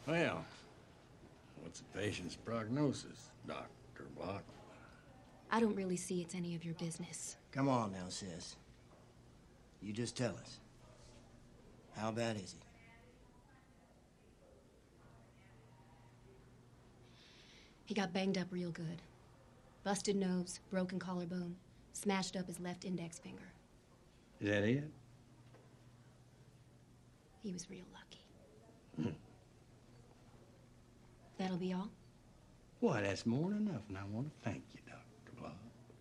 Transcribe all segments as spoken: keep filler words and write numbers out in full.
Well, what's the patient's prognosis, Doctor Block? I don't really see it's any of your business. Come on now, sis. You just tell us. How bad is he? He got banged up real good. Busted nose, broken collarbone, smashed up his left index finger. Is that it? He was real lucky. Hmm. That'll be all? Why, that's more than enough, and I want to thank you, Doctor Block.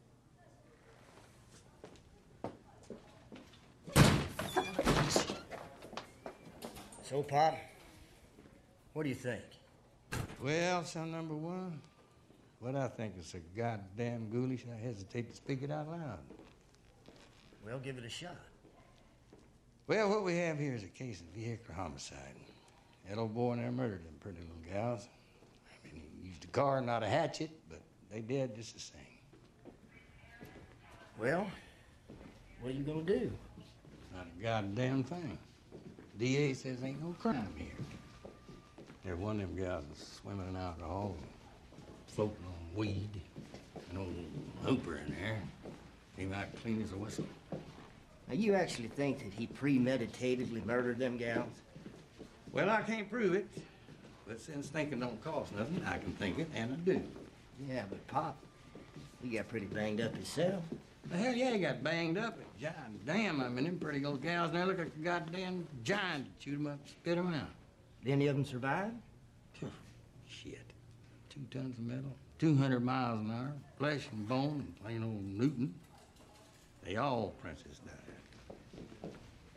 So, Pop, what do you think? Well, son number one, what I think is so goddamn ghoulish, I hesitate to speak it out loud. Well, give it a shot. Well, what we have here is a case of vehicular homicide. That old boy and there murdered them pretty little gals. I mean, he used a car, not a hatchet, but they did just the same. Well, what are you gonna do? Not a goddamn thing. D A says ain't no crime here. There one of them gals was swimming in alcohol, floating on weed. An old hooper in there. He might clean as a whistle. Now, you actually think that he premeditatedly murdered them gals? Well, I can't prove it. But since thinking don't cost nothing, I can think it, and I do. Yeah, but Pop, he got pretty banged up himself. The hell yeah, he got banged up. Giant damn, I mean, them pretty little gals now look like a goddamn giant. Chewed them up, spit them out. Did any of them survive? Shit. Two tons of metal, two hundred miles an hour, flesh and bone, and plain old Newton. They all princess died.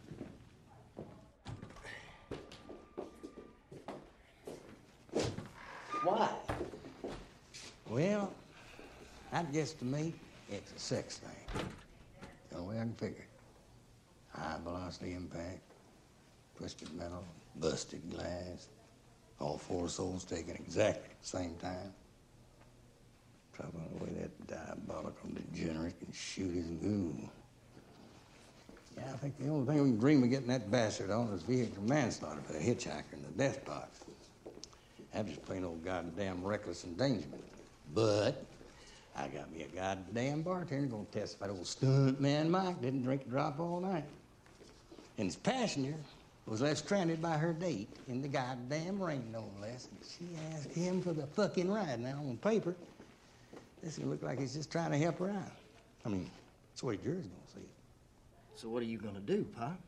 Why? Well, I guess to me, it's a sex thing. The only way I can figure it. High velocity impact, twisted metal, busted glass, all four souls taken exactly at the same time. Trouble the way that diabolical degenerate can shoot his goo. Yeah, I think the only thing we can dream of getting that bastard on is vehicular manslaughter for the hitchhiker in the death box. That's just plain old goddamn reckless endangerment. But I got me a goddamn bartender gonna testify old stunt man Mike didn't drink a drop all night. And his passenger was left stranded by her date in the goddamn rain, no less. And she asked him for the fucking ride. Now, on paper, this would look like he's just trying to help her out. I mean, that's the way jury's gonna see it. So what are you gonna do, Pop?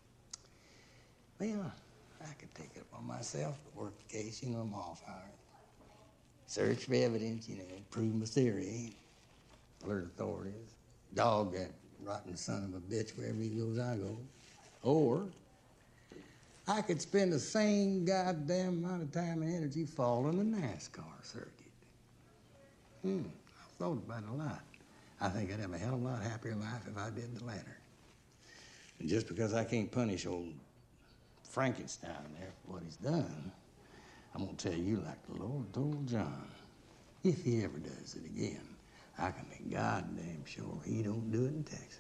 Well, I could take it upon myself to work the case. You know, I'm all fired. Search for evidence, you know, prove my theory. Alert authorities. Dog that rotten son of a bitch wherever he goes, I go. Or I could spend the same goddamn amount of time and energy following the NASCAR circuit. Hmm, I've thought about it a lot. I think I'd have a hell of a lot happier life if I did the latter. And just because I can't punish old Frankenstein there for what he's done, I'm gonna tell you like the Lord told John, if he ever does it again, I can be goddamn sure he don't do it in Texas.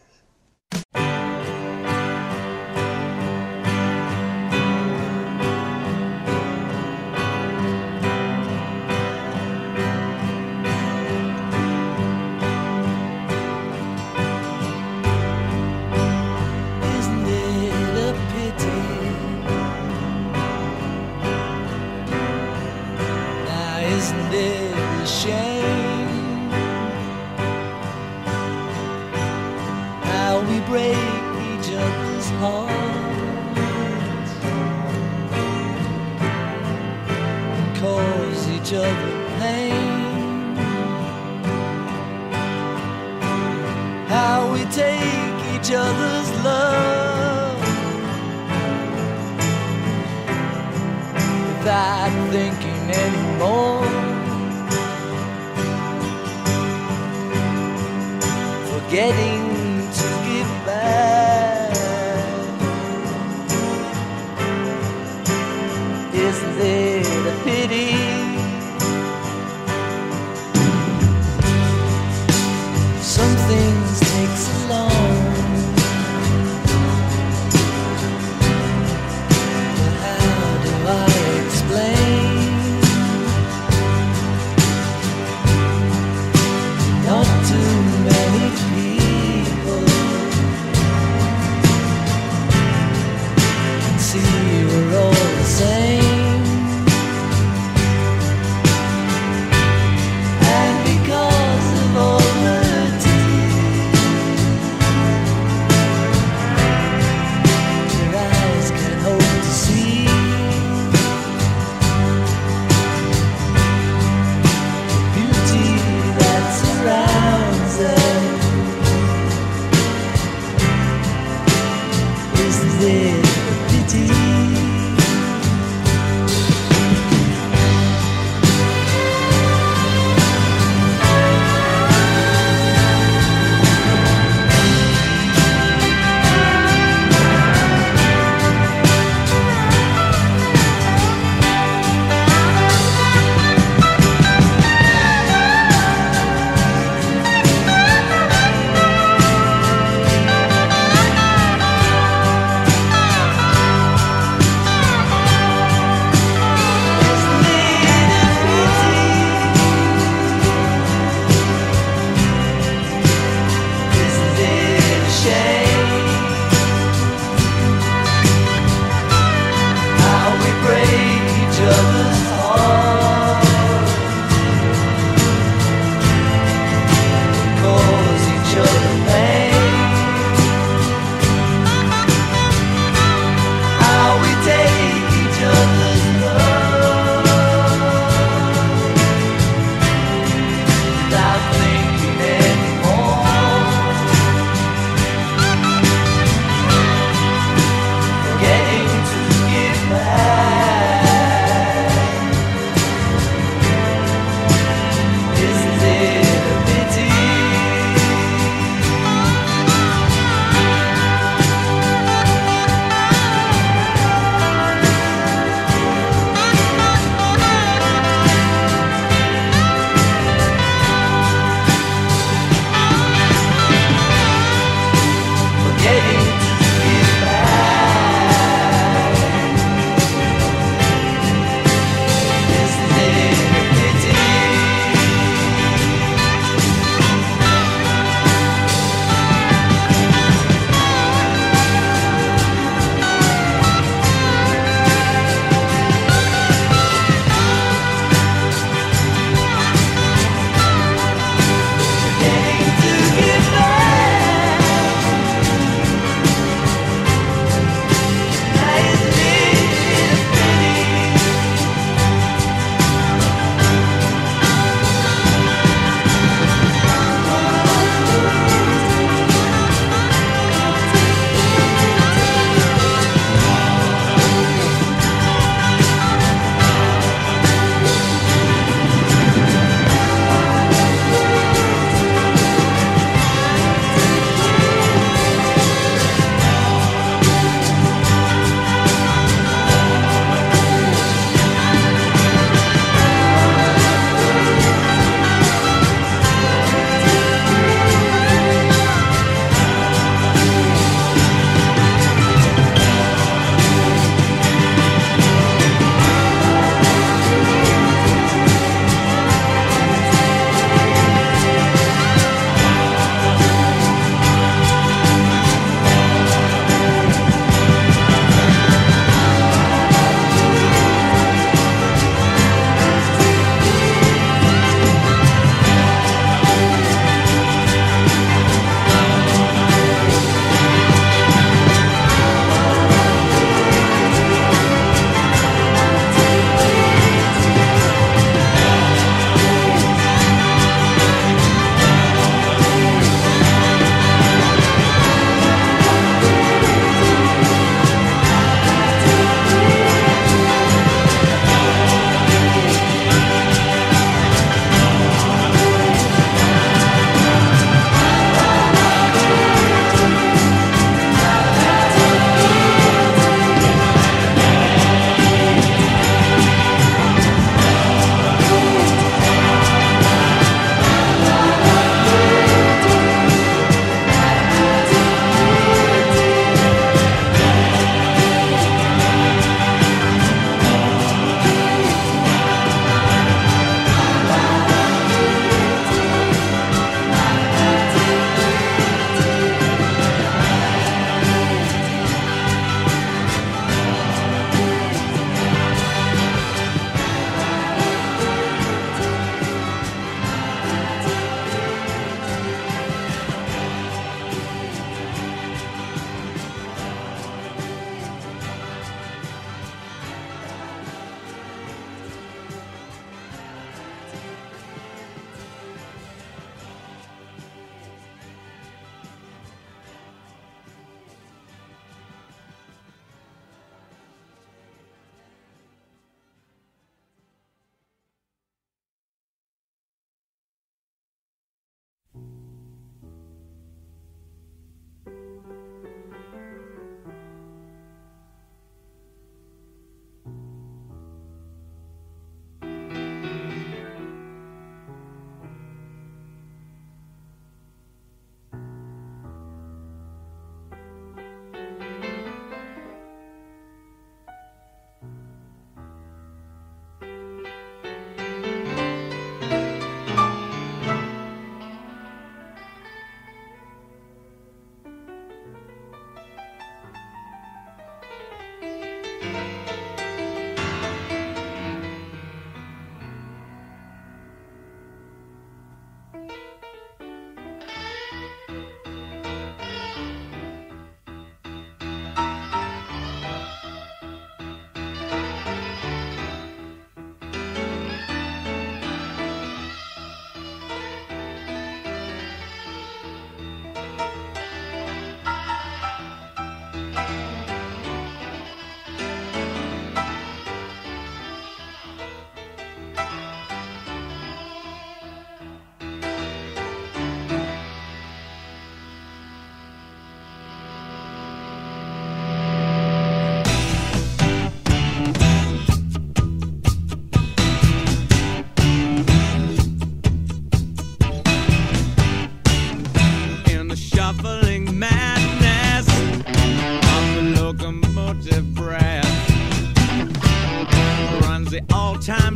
Explain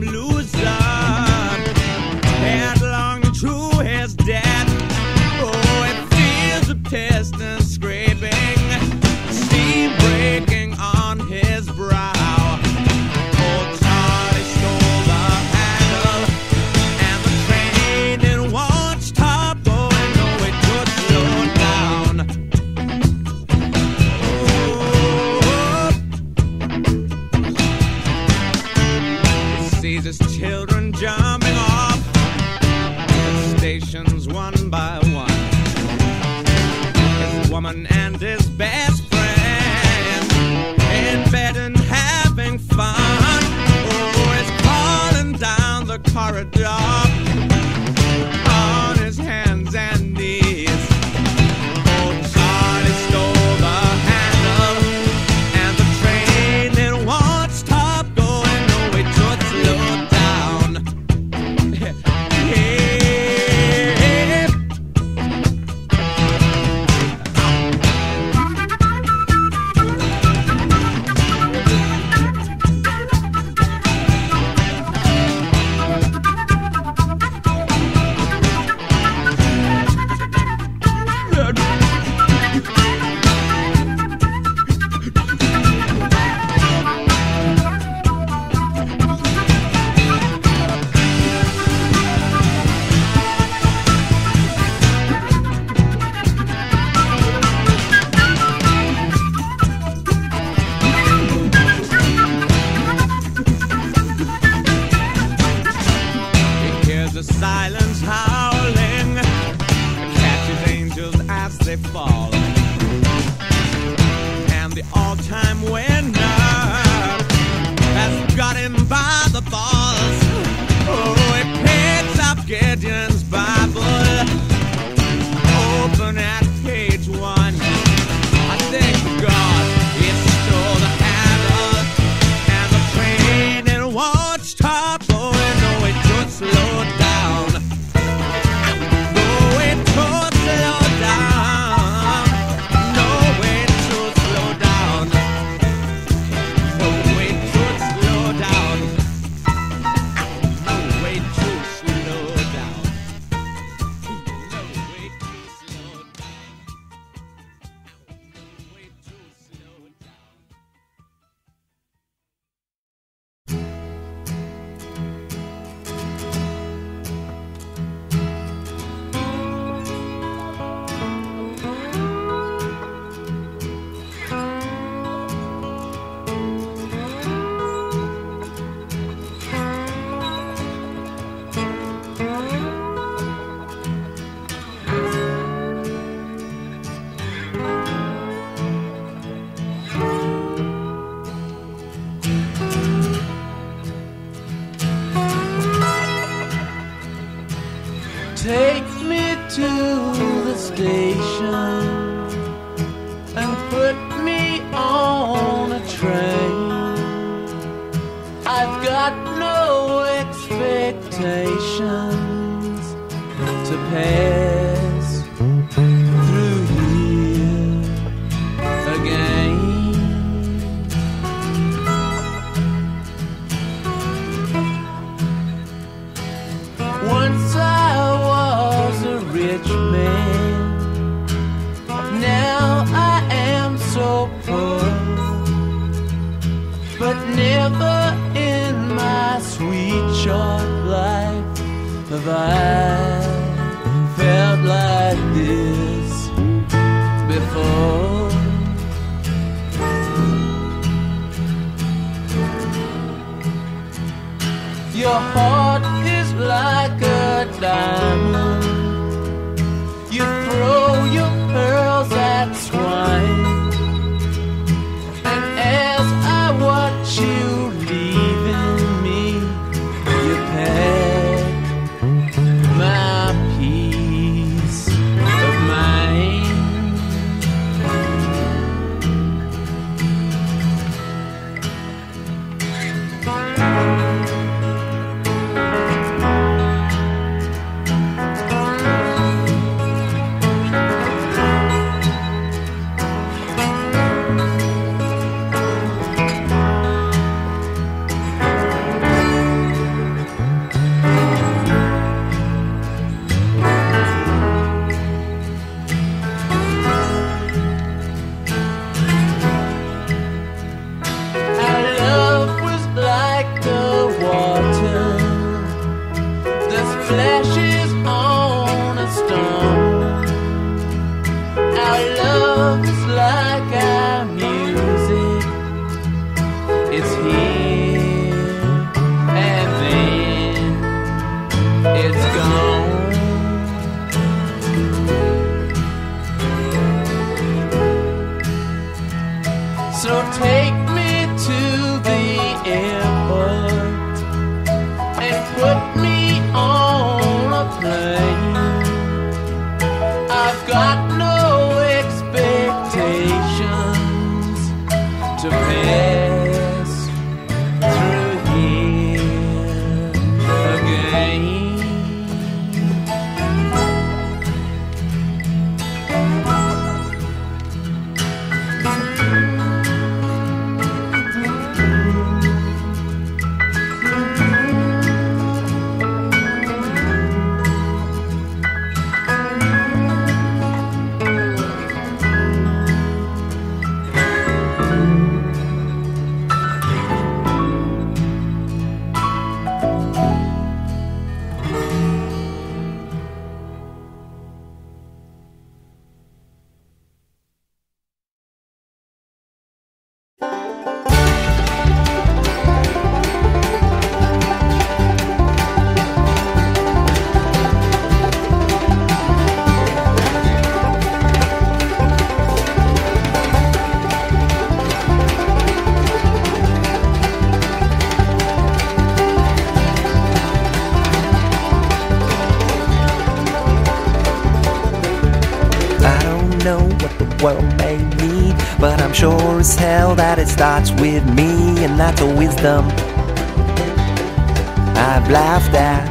loser, headlong to his death. Oh, it feels the piston scraping, steam breaking on his brow. Old Charlie stole the handle, and the train it won't stop going. No, it could slow down. Oh, he sees his children jumping off the stations one by one. His woman and his best friend in bed and having fun. Oh, he's crawling down the corridor on his hands and knees. Old Charlie stole the handle, and the train it won't stop going. No, it could slow down. Yeah. He hears the silence howling, catches angels as they fall, and the all-time winner has got him by the balls. Oh, he picks up Gideon's Bible, open at page one. I thank God he stole the handle, and the train it won't stop going. No, it could slow down. No, it could slow down. No, it could slow down. No, it could slow down. No, it could slow down. No, it could slow down. No, it could slow down. Take me to the station and put me on a train. I've got no expectations to pass through here again. Once I was a rich man, now I am so poor. But never in my sweet short life have I felt like this before. Your heart is like a diamond. You throw your pearls at swine, and as I watch you leaving me, you pack my peace of mind. love is like our music. It's here and then it's gone. So take me to the airport and put me on a plane. I've got no expectations to pass through here again. World may need, but I'm sure as hell that it starts with me, and that's a wisdom I've laughed at.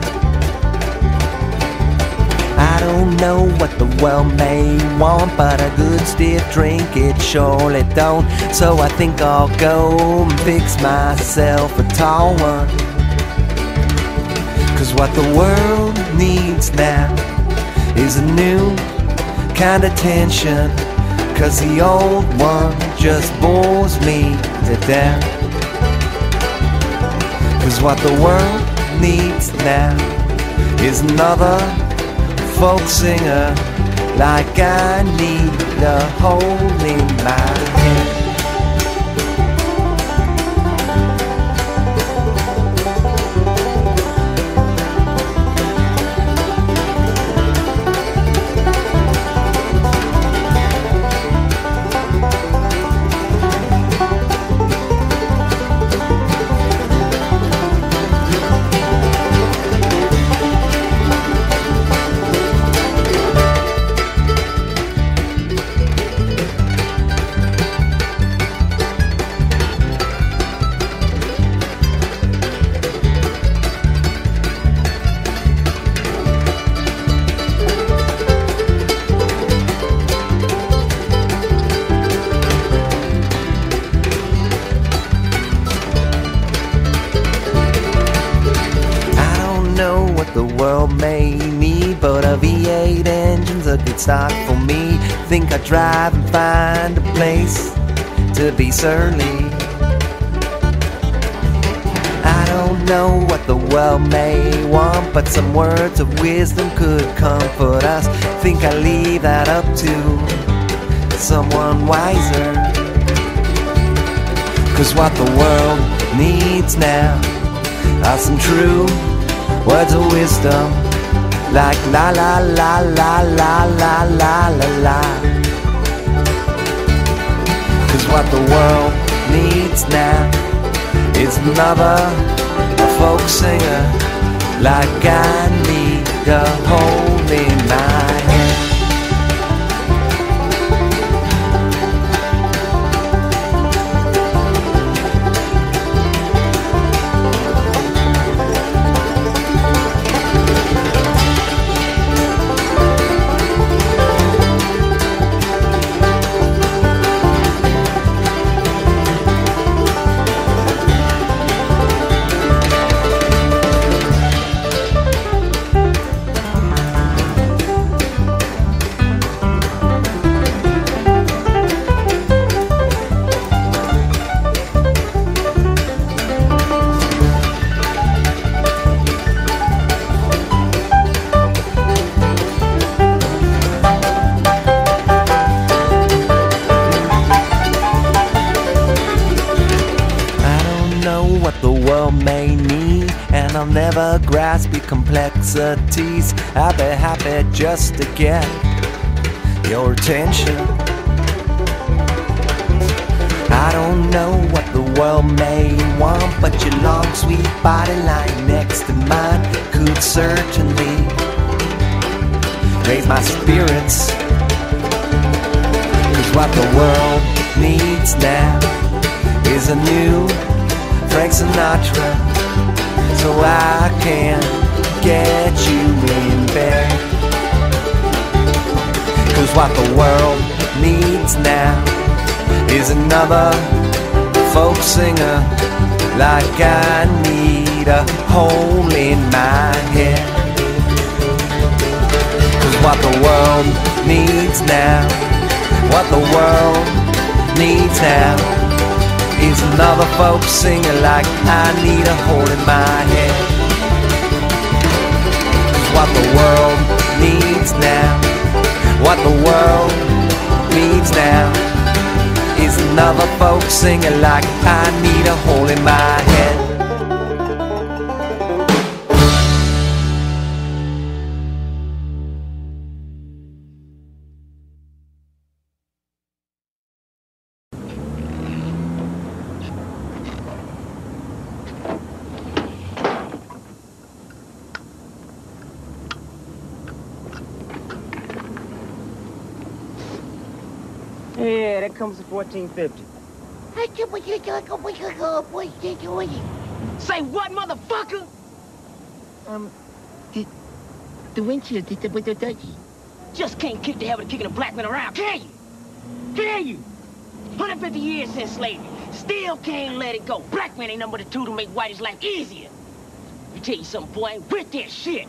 I don't know what the world may want, but a good stiff drink it surely don't. So I think I'll go and fix myself a tall one, 'cause what the world needs now is a new kind of tension, 'cause the old one just bores me to death. 'Cause what the world needs now is another folk singer, like I need a hole in my head. Start for me. Think I'd drive and find a place to be surly. I don't know what the world may want, but some words of wisdom could comfort us. Think I leave that up to someone wiser, 'cause what the world needs now are some true words of wisdom, like la la la la la la la la la. 'Cause what the world needs now is another folk singer, like I need a hole in my head. I'll never grasp your complexities. I'd be happy just to get your attention. I don't know what the world may want, but your long sweet body lying next to mine could certainly raise my spirits. Cause what the world needs now is a new Frank Sinatra, so I can get you in bed. Cause what the world needs now is another folk singer, like I need a hole in my head. Cause what the world needs now, what the world needs now is another folk singer, like I need a hole in my head. Cause what the world needs now, what the world needs now is another folk singer, like I need a hole in my head. Yeah, that comes to fourteen fifty. Say what, motherfucker? Um, the, the windshield, the, the, the, the, just can't kick the habit of kicking a black man around, can you? Can you? one hundred fifty years since slavery, still can't let it go. Black man ain't nothing but a tool to make whitey's life easier. Let me tell you something, boy, I ain't with that shit.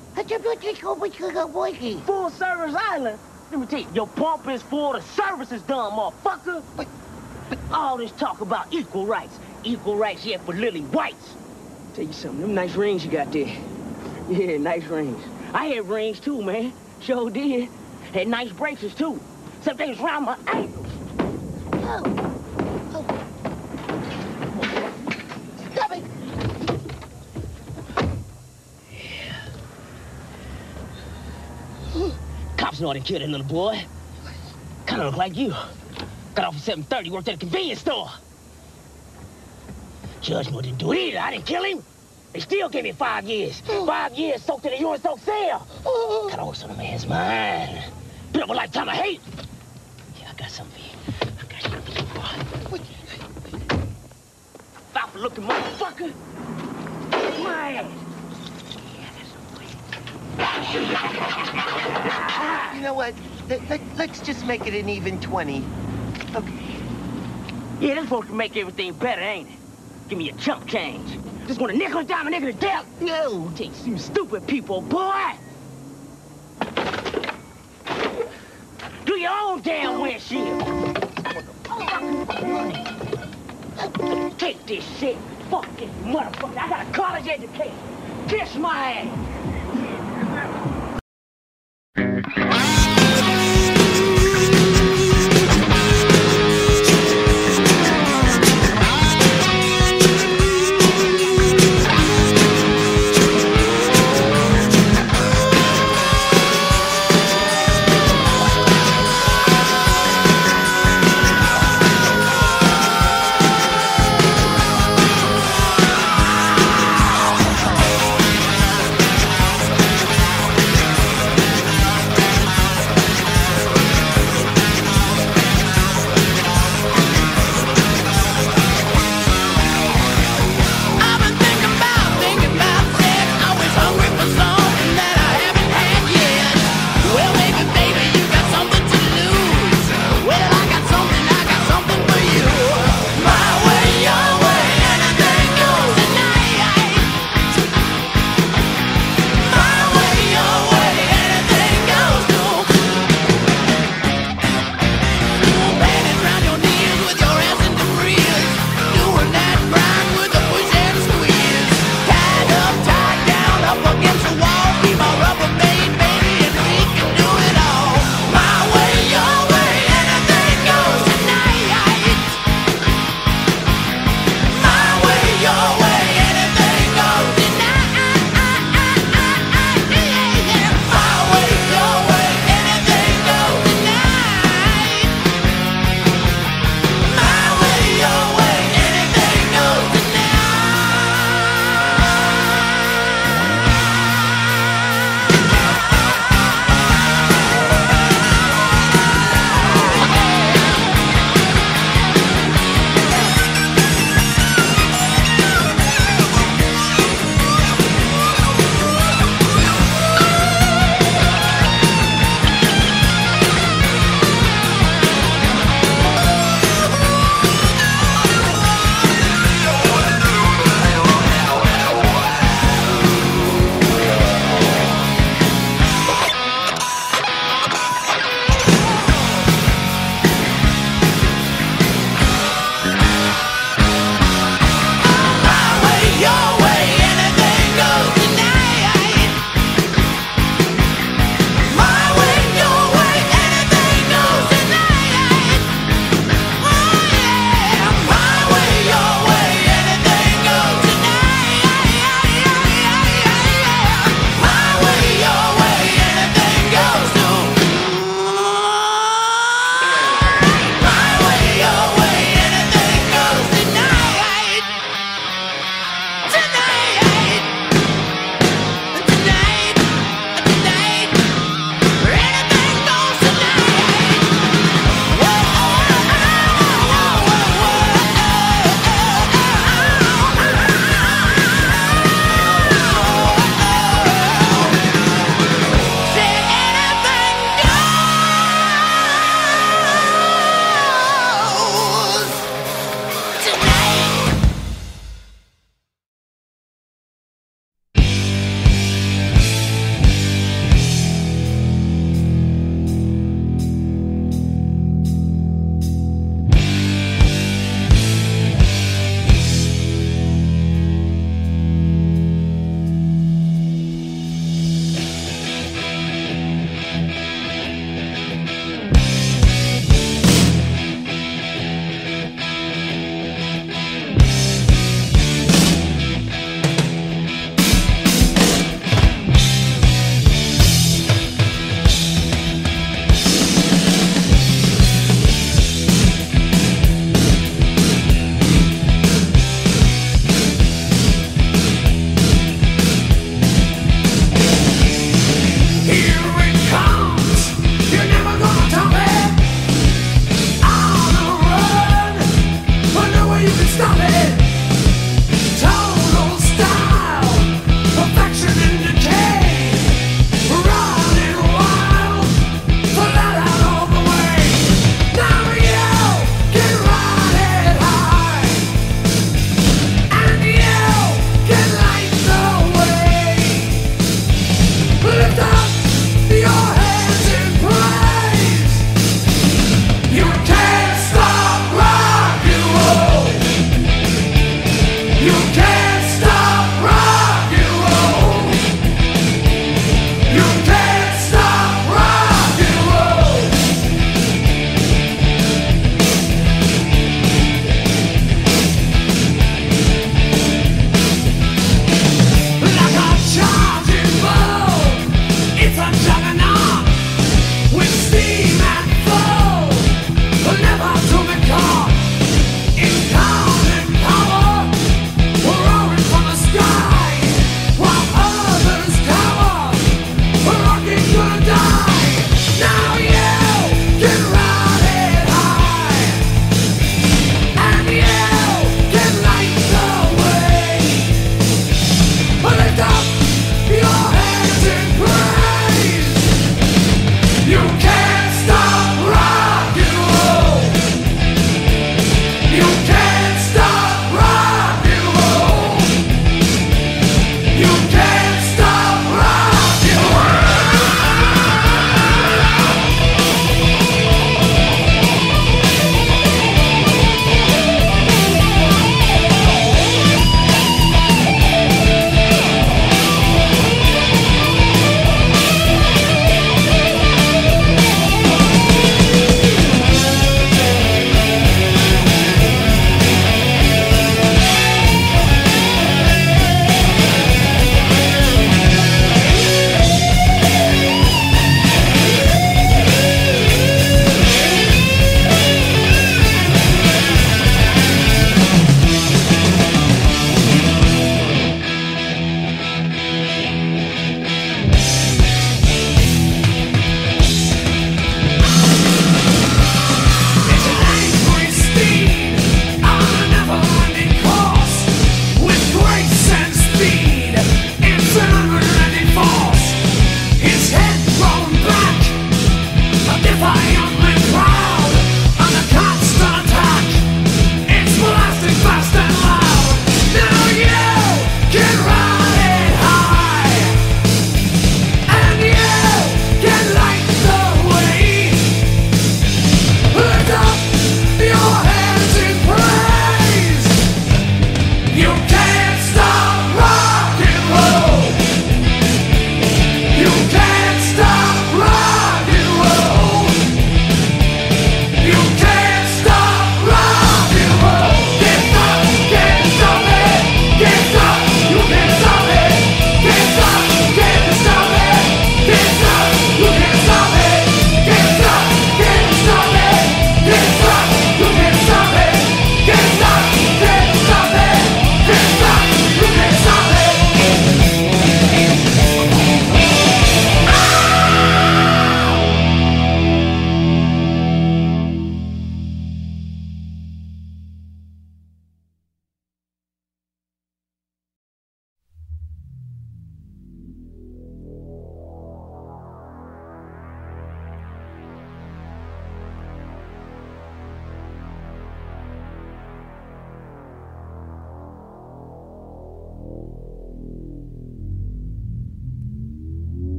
Full service island? Let me tell you, your pump is full, the service is done, motherfucker. But, but all this talk about equal rights. Equal rights, yeah, for lily whites. Tell you something, them nice rings you got there. Yeah, nice rings. I had rings too, man. Sure did. Had nice braces too. Some things around my ankles. Oh. Oh. Stop it. Yeah. Cops know I didn't kill that little boy. Kinda look like you. Got off at seven thirty, worked at a convenience store. Judge knew I didn't do it either. I didn't kill him. They still gave me five years. Five years soaked in a urine soaked cell. Got all some of man's mind. Been up a lifetime of hate. Yeah, I got something for you. I got something for you, boy. Foul looking motherfucker. My ass. You know what? Let, let, let's just make it an even twenty. Okay. Yeah, this supposed to make everything better, ain't it? Give me a chump change. Just want a nickel and dime, a nickel to death. No, take some stupid people, boy. Do your own damn windshield. Take this shit, fucking motherfucker. I got a college education. Kiss my ass.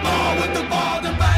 all with the ball and